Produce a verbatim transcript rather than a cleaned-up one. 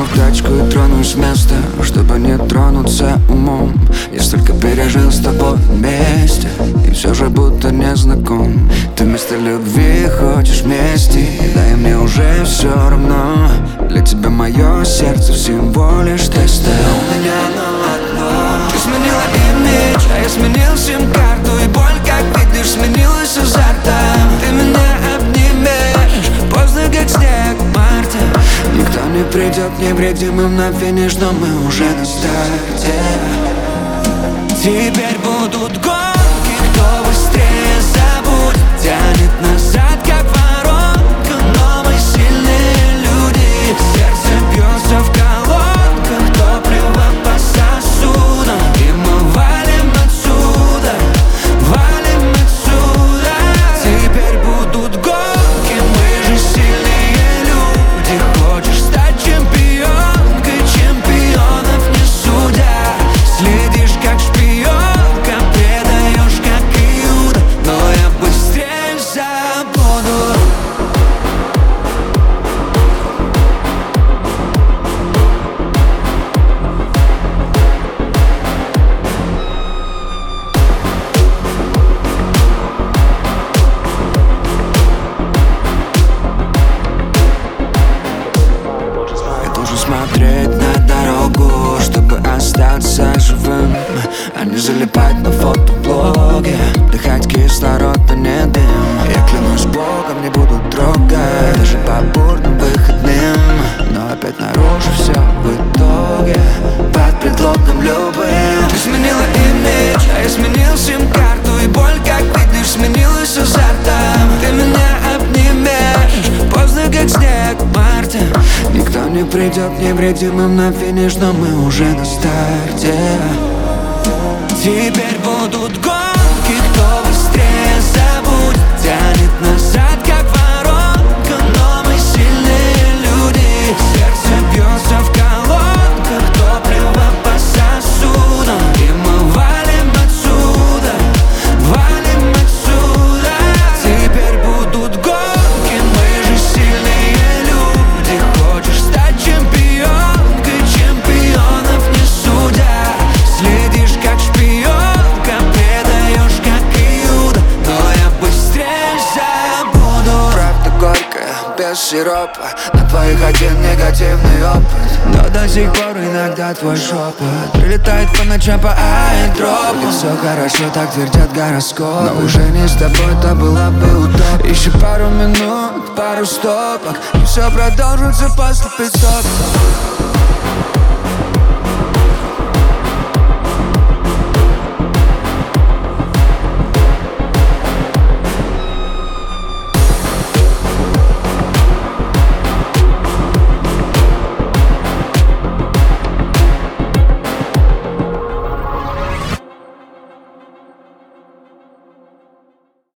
в тачку и тронусь с места, чтобы не тронуться умом. Я столько пережил с тобой вместе, и все же будто не знаком. Ты вместо любви хочешь вместе, да и мне уже все равно. Для тебя мое сердце всего лишь тесты. У меня оно одно. Ты сменила имидж, а я сменил сим-карту, и боль, как видишь, сменилась азартом. Ты меня обнимешь, поздно как снег в марте. Никто не придет невредимым на финиш, но мы уже на старте. Теперь будут гонки, кто быстрее забудет. Тянет назад, как воронка, но мы сильные люди. Сердце бьется в колонках, топливо по сосудам, и мы валим отсюда, валим отсюда. Теперь будут гонки, мы же сильные люди. Хочешь стать чемпионкой, чемпионов не судя. Следишь как шпионка, предаешь как Иуда, но я быстрее забуду. Я должен смотреть на дорогу, чтобы остаться живым, а не залипать на фотоблоге, вдыхать кислород, а не дым. Я клянусь Богом, не буду трогать даже по бурным выходным, но опять наружу все в итоге под предлогом любым. Ты сменила имидж, а я сменил сим-карту, и боль, как видишь, сменилась азартом. Ты меня обнимешь, поздно как снег в марте. Никто не придет невредимым на финиш, но мы уже на старте. Теперь будут гонки, кто быстрее забудет. Тянет назад, как воронка, но мы сильные люди. Сердце бьется в колонках, топливо по сосудам, и мы валим отсюда, валим отсюда. Теперь будут гонки, мы же сильные люди. Хочешь стать чемпионкой, чемпионов не судя. Следишь как шпионка, предаешь как Иуда, но я быстрее забуду. Правда горькая, без сиропа, на твоих один негативный опыт, но до сих пор иногда твой шепот прилетает по ночам по аэродропу. Все хорошо, так твердят гороскопы, но уже не с тобой, то была бы утопия. Еще пару минут, пару стопок, и все продолжится после пидстопа.